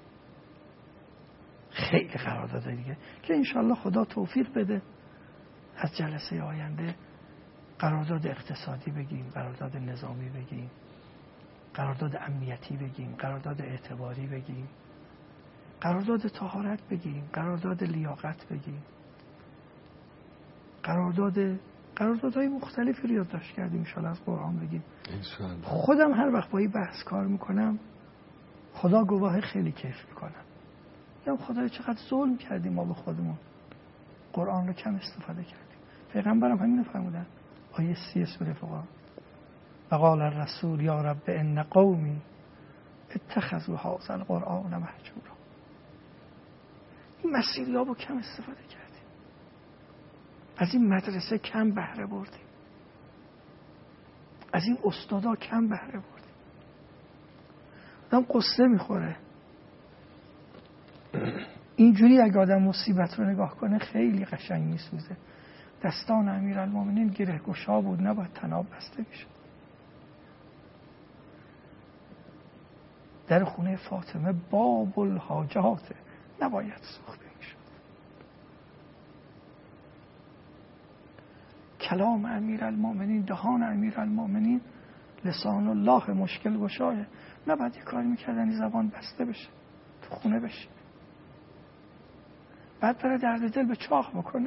S3: خیلی قراردادهای دیگه که انشالله خدا توفیق بده از جلسه آینده قرارداد اقتصادی بگیم، قرارداد نظامی بگیم، قرارداد امنیتی بگیم، قرارداد اعتباری بگیم، قرارداد طهارت بگیم، قرارداد لیاقت بگیم، قراردادهای مختلفی رو یادداشت کردیم انشالله از قرآن بگیم. خودم هر وقت با این بحث کار میکنم خدا گواه خیلی کیف میکنم. یا خدای چقدر ظلم کردیم ما به خودمون، قرآن رو کم استفاده کردیم. پیغمبرم همین فرمودن، آیه 30 سوره فقهاء، وقال الرسول یا رب ان قومی اتخذوا هذا القرآن مهجورا. این مسیریابو کم استفاده کردیم، از این مدرسه کم بهره بردیم، از این استادا کم بهره بردیم. آدم قصه میخوره. اینجوری اگه آدم مصیبت رو نگاه کنه خیلی قشنگ میسوزه. دستان امیرالمومنین گره گشا بود، نباید طناب بسته میشه. در خونه فاطمه باب الحاجات، نباید سوخته میشه. کلام امیرالمومنین، دهان امیرالمومنین لسان الله مشکل گشایه، نباید یه کاری میکردن این زبان بسته بشه، تو خونه بشه، بعد برای درد دل به چاخ بکنه.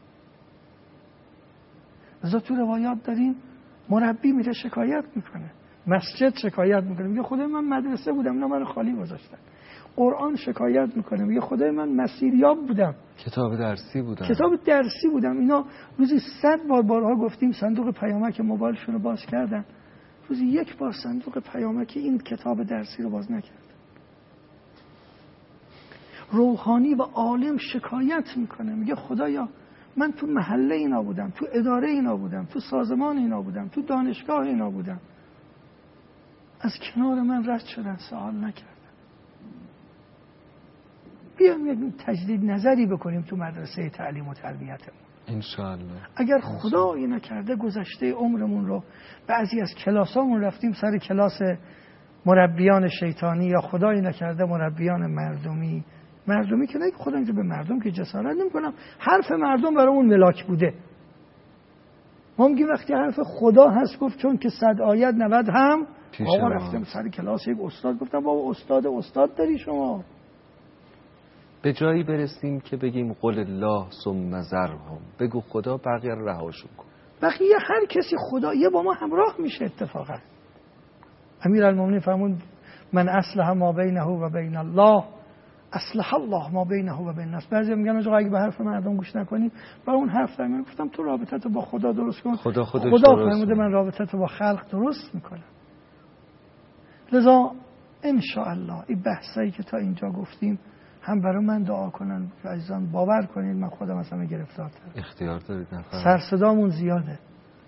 S3: لذا تو روایات داریم مربی میره شکایت میکنه، مسجد شکایت میکنه، میگه خدای من مدرسه بودم نه من خالی گذاشتن. قرآن شکایت میکنه، میگه خدای من مسیریاب بودم، کتاب درسی بودم. اینا روزی 100 بارها گفتیم صندوق پیامک موبایلشون رو باز کردن، روزی 1 بار صندوق پیامک این کتاب درسی رو باز نکرد. روحانی و عالم شکایت میکنه، میگه خدایا من تو محله اینا بودم، تو اداره اینا بودم، تو سازمان اینا بودم، تو دانشگاه اینا بودم، از کنار من رد شدن، سوال نکردن. بیایم یک تجدید نظری بکنیم تو مدرسه تعلیم و تربیتمون
S2: انشاءالله.
S3: اگر خدایی نکرده گذشته عمرمون رو بعضی از کلاسامون رفتیم سر کلاس مربیان شیطانی، یا خدایی نکرده مربیان مردمی که نه خدا اینجا به مردم که جسارت نمی‌کنم، حرف مردم برای اون ملاک بوده. ما میگیم وقتی حرف خدا هست گفت چون که 100 آیت 90 هم. آقا رفتم سر کلاس یک استاد گفتم بابا استاد داری شما.
S2: به جایی برسیم که بگیم قل الله ثم ذرهم، بگو خدا بقیه رهاشون کن.
S3: بقیه هر کسی خدایه با ما همراه میشه. اتفاقا امیرالمومنین فرمود من اصلح ما بینه و بین الله اصلح الله ما بینه و بین الناس. بعضی میگن آقا اگه به حرف مردم گوش نکنی با اون حرف در میاد. گفتم تو رابطتو با خدا درست کن.
S2: خدا
S3: فرموده من رابطتو با خلق درست میکنم. لذا ان شاء الله این بحثایی که تا اینجا گفتیم هم برای من دعا کنن که عزیزان باور کنید من خودم اصلا گرفتارترم.
S2: اختیار دارید
S3: سر صدامون زیاده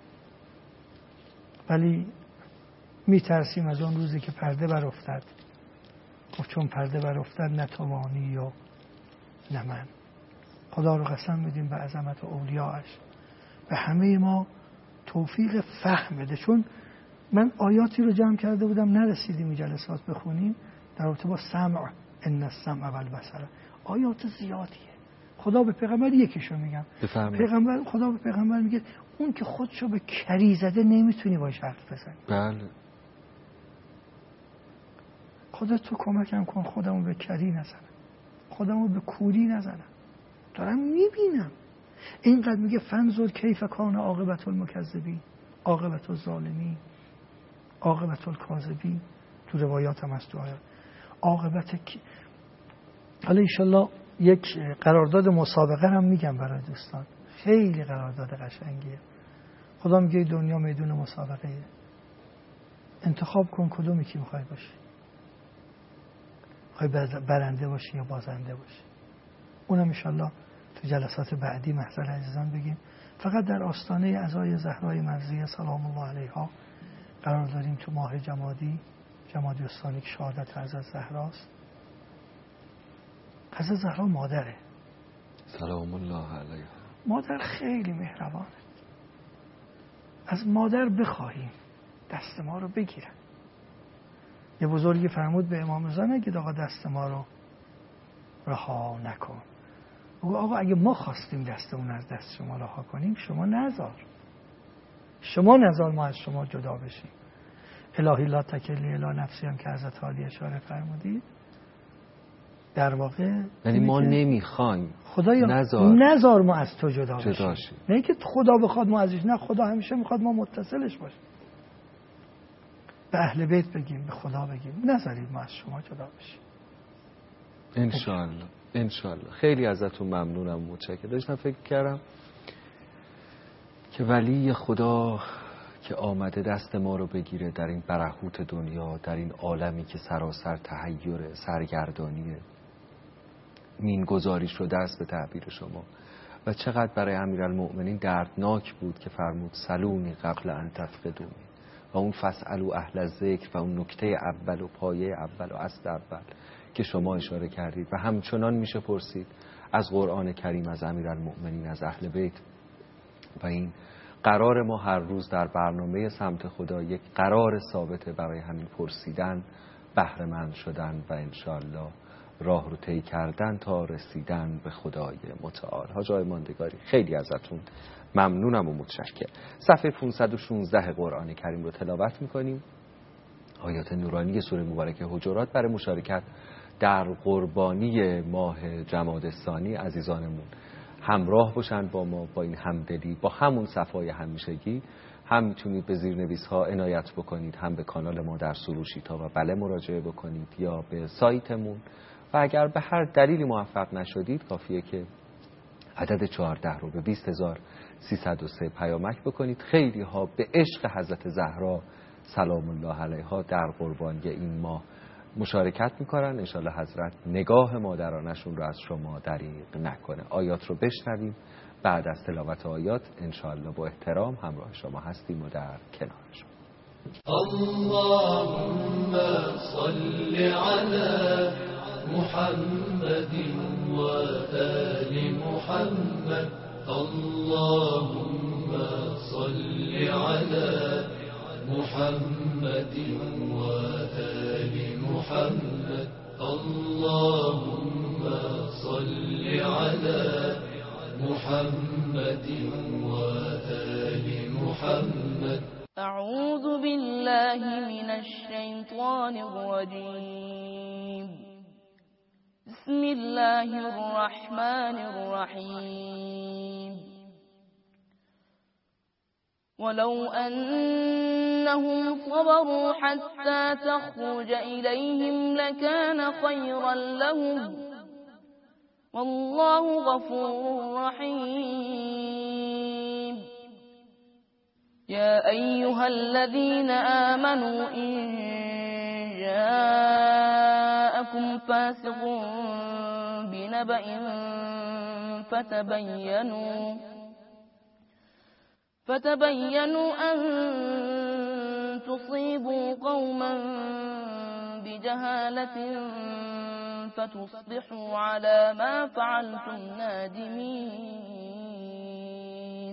S3: ولی میترسیم از اون روزی که پرده برافتد. خب چون پرده برافتد نه توانی و نه من. خدا رو قسم میدیم به عظمت اولیاءش به همه ما توفیق فهم بده. چون من آیاتی رو جمع کرده بودم نرسیدیم این جلسات بخونیم در رابطه با سمع ان السمع والبصر. آیات زیادیه. خدا به پیغمبر یکیشو میگم. خدا به پیغمبر میگه اون که خودشو به کری زده نمیتونی باش حرف بزنی.
S2: بله.
S3: خودت تو کمکم کن خودمو به کری نزنم. خودمو به کوری نزنم. دارم میبینم. اینقدر میگه فنظر کیف کان عاقبت المکذبین، عاقبت الظالمین، عاقبت الکاذبین. تو روایات هم هست. عاقبت حالا انشالله یک قرارداد مسابقه هم میگم برای دوستان. خیلی قرارداد قشنگیه. خدا میگه دنیا میدون مسابقه. انتخاب کن کدومی که میخوای باشی. میخوای برنده باشی یا بازنده باشی. اونم انشالله تو جلسات بعدی محضر عزیزان بگیم. فقط در آستانه عزای زهرای مرضیه سلام الله علیها قرار داریم تو ماه جمادی الثانی که شهادت حضرت زهراست. حضرت زهرا مادره.
S2: سلام الله علیها.
S3: مادر خیلی مهربانه. از مادر بخواهیم دست ما رو بگیرن. یه بزرگی فرمود به امام رضا نگید آقا دست ما رو رها نکن. بگو آقا اگه ما خواستیم دستمون از دست شما رها کنیم شما نذار ما از شما جدا بشیم. الهی لا تکلی الی نفسی هم که حضرت عالی اشاره فرمودید. در واقع
S2: یعنی ما نمیخوایم
S3: خدایا نذار ما از تو جدا بشیم. نه اینکه خدا بخواد ما ازش، نه خدا همیشه میخواد ما متصلش باشیم. به اهل بیت بگیم به خدا بگیم نذارید ما از شما جدا بشیم.
S2: انشالله. خیلی ازتون ممنونم. متشکرم. داشتم فکر کردم که ولی خدا که آمده دست ما رو بگیره در این برهوت دنیا، در این عالمی که سراسر تحیر سرگردانیه، مین گذاری شده است به تعبیر شما. و چقدر برای امیرالمؤمنین دردناک بود که فرمود سلونی قبل ان تفقدونی. و اون فاسألوا اهل الذکر و اون نکته اول و پایه اول و اصل اول که شما اشاره کردید. و همچنان میشه پرسید از قرآن کریم، از امیرالمؤمنین، از اهل بیت. و این قرار ما هر روز در برنامه سمت خدا یک قرار ثابته برای همین پرسیدن، بهره مند شدن و انشالله راه رو طی کردن تا رسیدن به خدای متعال. حاج آقای ماندگاری خیلی ازتون ممنونم و متشکرم. صفحه 516 قرآن کریم رو تلاوت میکنیم. آیات نورانی سوره مبارکه حجرات برای مشارکت در قربانی ماه جمادی الثانی عزیزانمون همراه باشن با ما، با این همدلی، با همون صفای همیشگی. هم میتونید به زیرنویس ها عنایت بکنید، هم به کانال ما در سروشیتا و بله مراجعه بکنید یا به سایتمون. و اگر به هر دلیلی موفق نشدید کافیه که عدد 14 رو به 20303 پیامک بکنید. خیلی ها به عشق حضرت زهرا سلام الله علیها در قربانی این ماه مشارکت میکنن. انشالله حضرت نگاه مادرانشون رو از شما دریغ نکنه. آیات رو بشنویم. بعد از تلاوت آیات انشالله با احترام همراه شما هستیم و در کنار شما.
S4: اللهم صل على محمد و آل محمد. اللهم صل على محمد و آل محمد. اللهم صل على محمد و آل محمد.
S5: أعوذ بالله من الشيطان الرجيم. بسم الله الرحمن الرحيم. ولو أنهم صبروا حتى تخرج إليهم لكان خيرا لهم والله غفور رحيم. يا أيها الذين آمنوا إن جاءكم فاسق بنبأ فتبينوا أن تصيبوا قوما بجهالة فتصبحوا على ما فعلتم نادمين.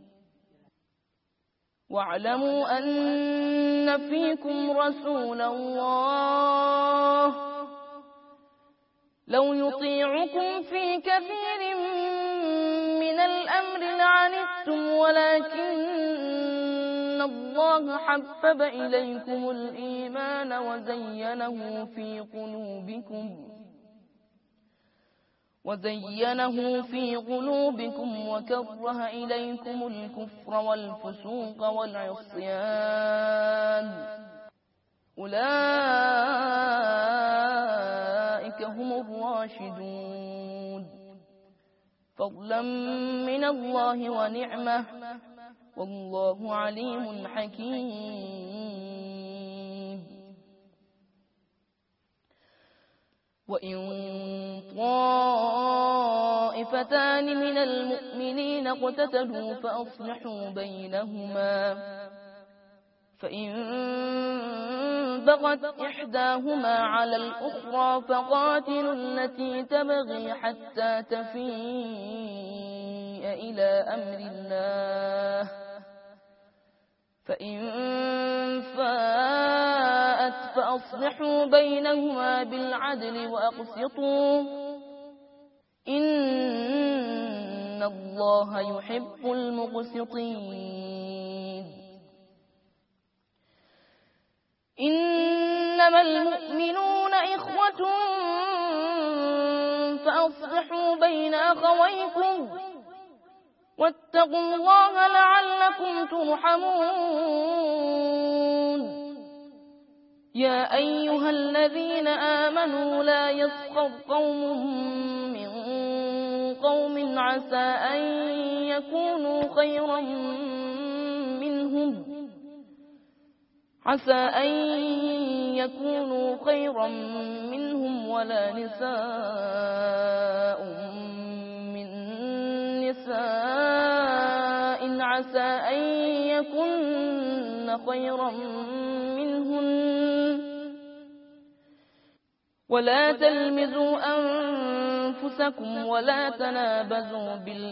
S5: واعلموا أن فيكم رسول الله لو يطيعكم في كثير من الأمر لعنتم ولكن الله حبب إليكم الإيمان وزينه في قلوبكم وكره إليكم الكفر والفسوق والعصيان أولئك هم الراشدون فضلا من الله ونعمة والله عليم حكيم. وإن طائفتان من المؤمنين اقتتلوا فأصلحوا بينهما فإن بغت إحداهما على الأخرى فقاتلوا التي تبغي حتى تفيء إلى أمر الله فإن فاءت فأصلحوا بينهما بالعدل وأقسطوا إن الله يحب المقسطين. إنما المؤمنون إخوة فأصلحوا بين أخويكم واتقوا الله لعلكم ترحمون. يا أيها الذين آمنوا لا يسخر قوم من قوم عسى أن يكونوا خيرا منهم ولا نساء من نساء عسى أن يكن خيرا منهن ولا تلمزوا أنفسكم ولا تنابزوا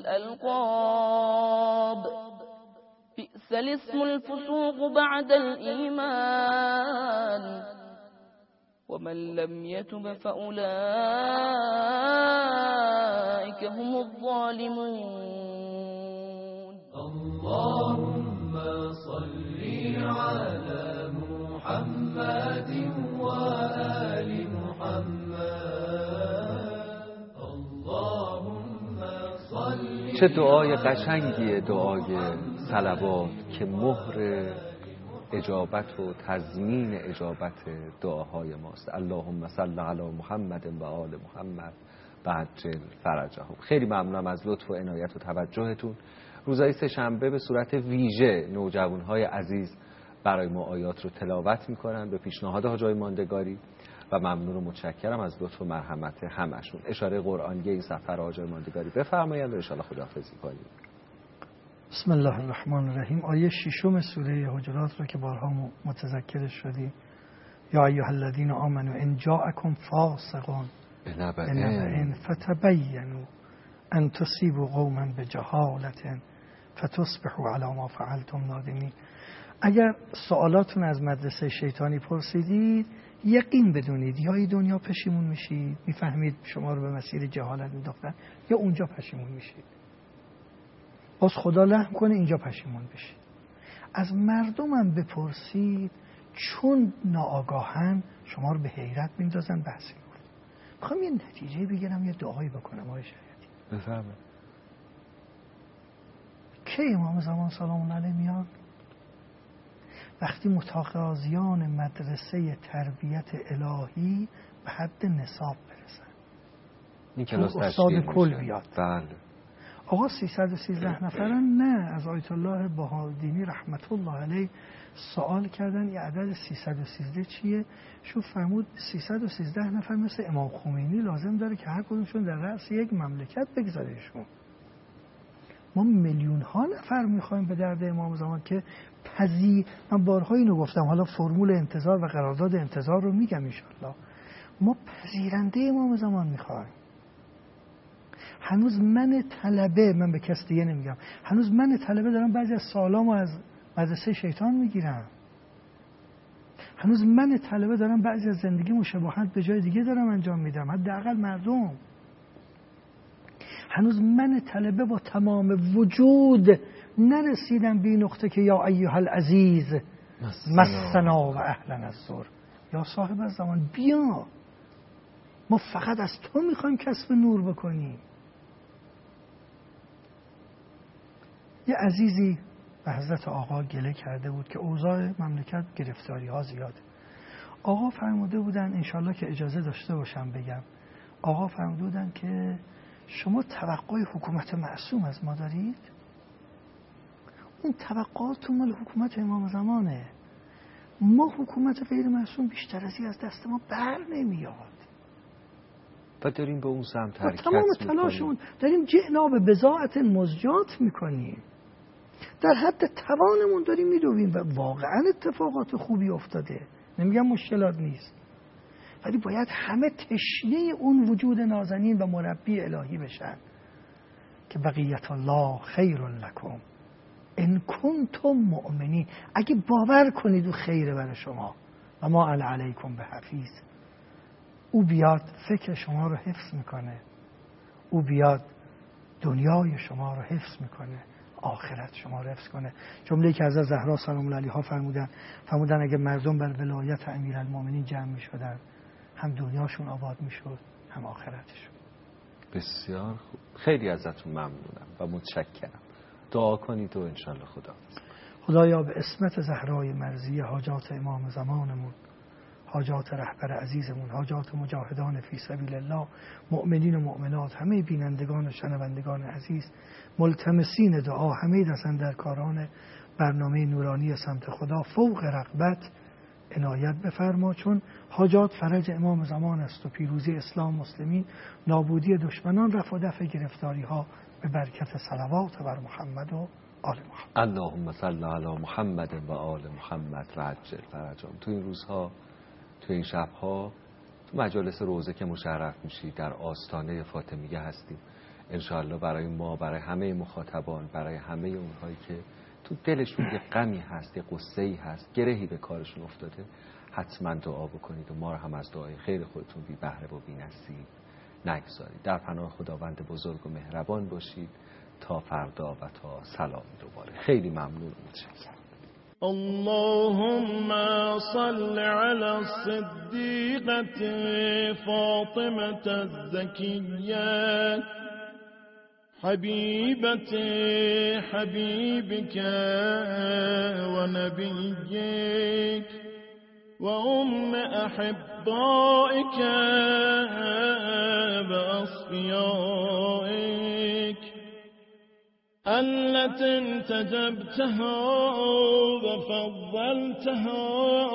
S5: بالألقاب بئس الاسم الفسوق بعد الإيمان ومن لم يتب فأولئك هم الظالمون.
S4: اللهم صل على محمد وآل محمد. اللهم صل.
S2: چه دعای قشنگیه دعای صلوات که مهر اجابت و تضمین اجابت دعاهای ماست. اللهم صل علی محمد و آل محمد و عجل فرجهم. خیلی ممنونم از لطف و عنایت و توجهتون. روزهای سه‌شنبه به صورت ویژه نوجوانهای عزیز برای ما آیات رو تلاوت میکنن به پیشنهاد حاجی ماندگاری و ممنون و متشکرم از لطف و مرحمت همشون. اشاره قرآنی این سفر حاجی ماندگاری بفرمایید و ان شاءالله خداحافظی کنیم.
S3: بسم الله الرحمن الرحیم. آیه 6 سوره حجرات رو که بارها متذکر شدیم. یا ایها الذین آمنوا ان جاءکم فاسق بنبأ فتبینوا ان تصیبوا قوما بجهالة فتصبحوا علی ما فعلتم نادمین. اگر سوالاتون از مدرسه شیطانی پرسیدید یقین بدونید یا این دنیا پشیمون میشید، میفهمید شما رو به مسیر جهالت مینداختن، یا اونجا پشیمون میشید. باز خدا لحم کنه اینجا پشیمون بشید. از مردمم بپرسید چون ناآگاهن شما رو به حیرت میندازن بحثی کنید. میخوام یه نتیجه بگیرم یه دعایی بکنم آقای شریعتی.
S2: بفرمایید.
S3: کی امام زمان سلام الله علیه میاد؟ وقتی متقاضیان مدرسه تربیت الهی به حد نصاب برسن.
S2: این کلاس
S3: استاد کل
S2: میشه.
S3: بیاد.
S2: بله.
S3: آقا 313 نفرن نه، از آیت الله بهادینی رحمت الله علیه سوال کردن این عدد 313 چیه؟ شو فرمود 313 نفر مثل امام خمینی لازم داره که هر کدومشون در رأس یک مملکت بگذاریشون. ما میلیون ها نفر میخوایم به درد امام زمان که من بارها اینو گفتم، حالا فرمول انتظار و قرارداد انتظار رو میگم انشالله. ما پذیرنده امام زمان میخوایم. هنوز من طلبه، من به کس دیگه نمیگم، هنوز من طلبه دارم بعضی از سوالامو از مدرسه شیطان میگیرم. هنوز من طلبه دارم بعضی از زندگی مشابهت به جای دیگه دارم انجام میدم، حداقل مردم. هنوز من طلبه با تمام وجود نرسیدم به نقطه که یا ایها العزیز مسنا و اهلا الضر، یا صاحب الزمان بیا، ما فقط از تو میخوایم کسب نور بکنیم. یه عزیزی به حضرت آقا گله کرده بود که اوضاع مملکت گرفتاری ها زیاده. آقا فرموده بودن، انشالله که اجازه داشته باشم بگم، آقا فرموده بودن که شما توقع حکومت معصوم از ما دارید؟ اون توقعاتون مال حکومت امام زمانه. ما حکومت غیر معصوم بیشتر از این از دست ما بر نمیاد
S2: و داریم به اون سمت حرکت
S3: تمام تلاشمون داریم جناب بضاعت مزجات میکنیم، در حد توانمون داریم میدویم و واقعا اتفاقات خوبی افتاده، نمیگم مشکلات نیست، ولی باید همه تشنه اون وجود نازنین و مربی الهی بشن که بقیت الله خیر لکم ان کنتم مؤمنین. اگه باور کنید او خیره برای شما و ما علیکم بحفیظ. او بیاد فکر شما رو حفظ میکنه، او بیاد دنیای شما رو حفظ میکنه، آخرت شما رو حفظ کنه. جمله‌ای که از زهرا سلام الله علیها فرمودن اگه مردم بر ولایت امیرالمومنین جمع میشدن، هم دنیاشون آباد میشد هم آخرتشون.
S2: بسیار خوب، خیلی ازتون ممنونم و متشکرم. دعا کنید و انشالله
S3: خدایا به اسمت زهرای مرضیه حاجات امام زمانمون، حاجات رهبر عزیزمون، حاجات مجاهدان فی سبیل الله، مؤمنین و مؤمنات، همه بینندگان و شنوندگان عزیز، ملتمسین دعا، همه دستندرکاران برنامه نورانی سمت خدا، فوق رغبت عنایت بفرما، چون حاجات فرج امام زمان است و پیروزی اسلام مسلمین، نابودی دشمنان، رفع و دفع گرفتاری ها به برکت صلوات بر محمد و آل محمد.
S2: اللهم صل علی محمد و آل محمد و عجل فرجهم. تو این روزها، تو این شبها، تو مجالس روزه که مشرف میشید، در آستانه فاطمیه هستیم. انشاءالله برای ما، برای همه مخاطبان، برای همه اونهایی که تو دلشون یه غمی هست، یه قصه‌ای هست، گرهی به کارشون افتاده، حتما دعا بکنید و ما رو هم از دعای خیر خودتون بی بهره و بی نصیب نگذارید. در پناه خداوند بزرگ و مهربان باشید تا فردا و تا سلام دوباره. خیلی ممنون و متشکرم.
S6: اللهم صل على الصديقة فاطمة الزكية حبيبة حبيبك ونبيك وأم أحبائك وأصفيائك التي انتجبتها وفضلتها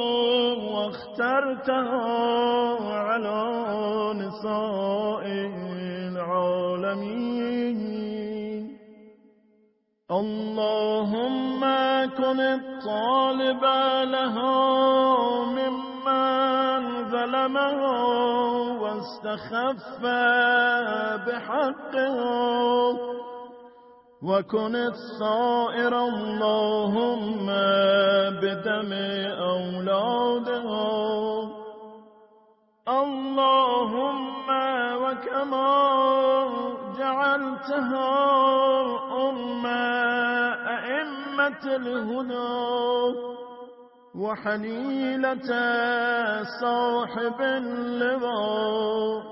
S6: واخترتها على نساء العالمين. اللهم كن الطالب لها ممن ظلمها واستخف بحقها، وكن الصائر اللهم بدم أولادها. اللهم وكما جعلتها أم أئمة الهدى وحليلة صاحب اللواء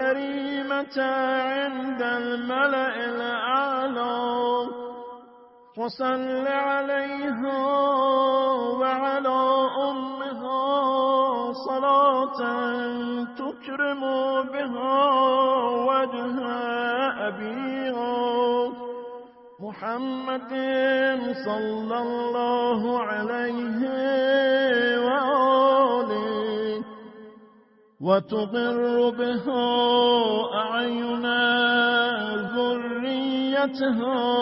S6: والكريمة عند الملأ الأعلى، وصل عليها وعلى أمها صلاة تكرم بها وجه أبيها محمد صلى الله عليه وآله وتقر بها أعين ذريتها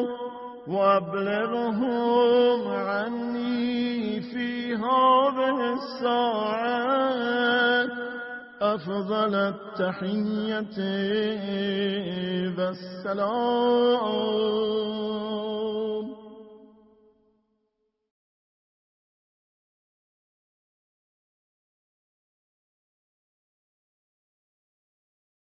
S6: وأبلغهم عني في هذه الساعة أفضل التحية والسلام.